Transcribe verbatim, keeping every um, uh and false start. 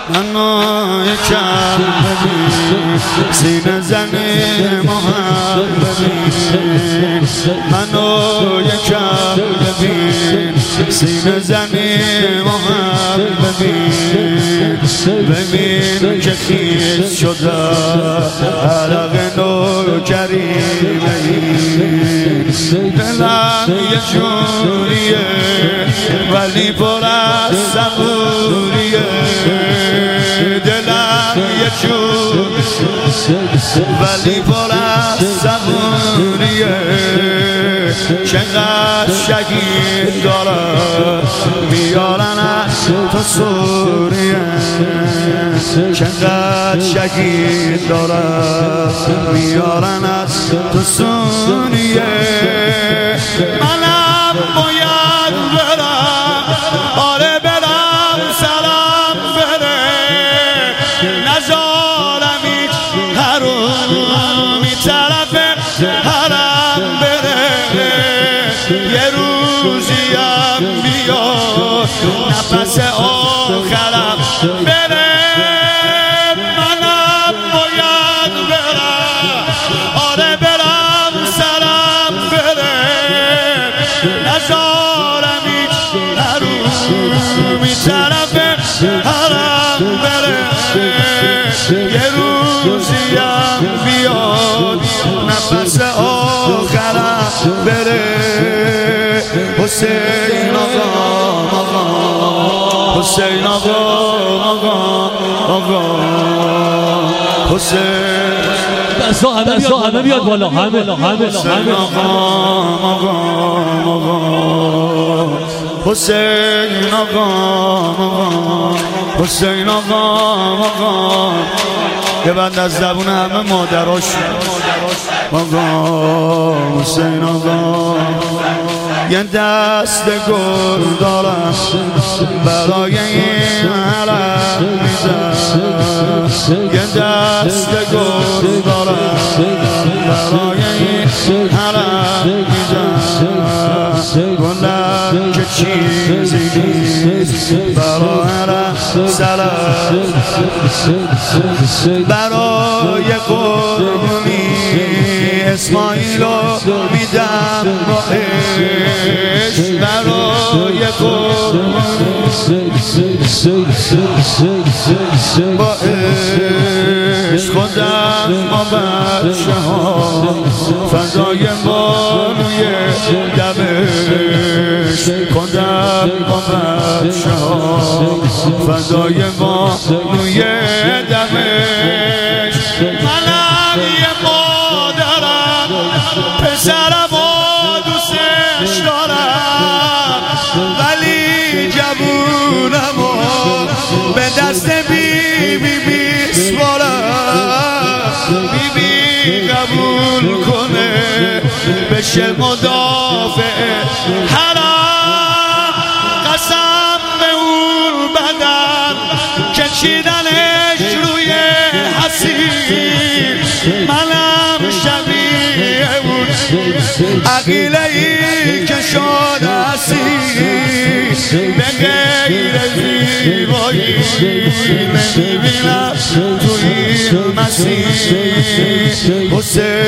منو یکم ببین سینه زن محمدی منو یکم ببین سینه زن محمدی ببین که خیز شده عرق نوکریمه دلم یه جوریه ولی پر از صبوریه دلم یه جور ولی پر از صبوریه چقدر شهید داره میارن از تو سوریه چقدر شهید داره میارن از تو سوریه منم باید برم آره برم سلام بره نزارم هیچ حرومی طرف حرم بره یه روزیم بیاد نفس آخرم بره منم باید برم آره برم سرم بره نزارم هیچ حرومی طرف حرم بره یه روزیم بیاد نفس آخرم بره حسین آقا آقا حسین آقا آقا آقا حسین بس همه همه بیاد بالا همه همه حسین آقا آقا آقا حسین آقا آقا حسین آقا آقا یه بند از زبون همه مادراش آقا حسین آقا یه دست گل دارم برای این علم میزن یه دست گل دارم برای این علم میزن گلم که چیزی نیست برای علم سلام برای قربونی اسماعیلو میدم با عشق برای قربونی با عشق خودم ما بچه ها فضای بانوی دمشق خودم ما بچه ها فضای بانوی دمشق منم یه مادرم پسرم و دوستش دارم ولی جوونم و به دست بی بی بی سپارم بی بی قبول کنه بشه مدافع حرام قسم به اون بدن که چیدنش روی حسین منم شبیه اون عقیله ای که شد اسیر به غیر زیبایی نمیبینم توی مسیر حسین